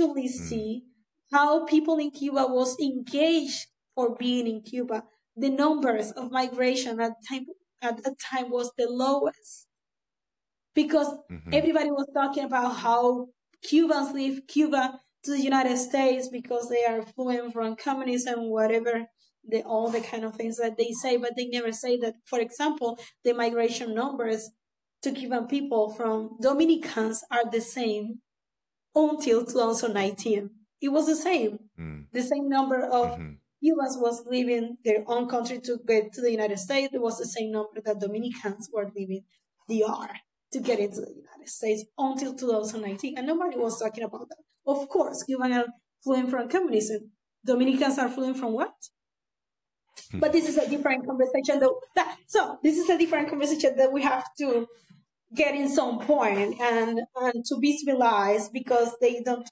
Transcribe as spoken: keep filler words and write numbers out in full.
actually see how people in Cuba was engaged for being in Cuba. The numbers of migration at time at the time was the lowest because mm-hmm. everybody was talking about how Cubans leave Cuba to the United States because they are fleeing from communism, whatever, the, all the kind of things that they say, but they never say that, for example, the migration numbers to Cuban people from Dominicans are the same until two thousand nineteen. It was the same. Mm. The same number of mm-hmm. Cubans was leaving their own country to get to the United States. It was the same number that Dominicans were leaving D R to get into the United States until two thousand nineteen. And nobody was talking about that. Of course, Cubans are fleeing from communism. Dominicans are fleeing from what? But this is a different conversation. Though. That, so this is a different conversation that we have to get in some point and, and to visualize because they don't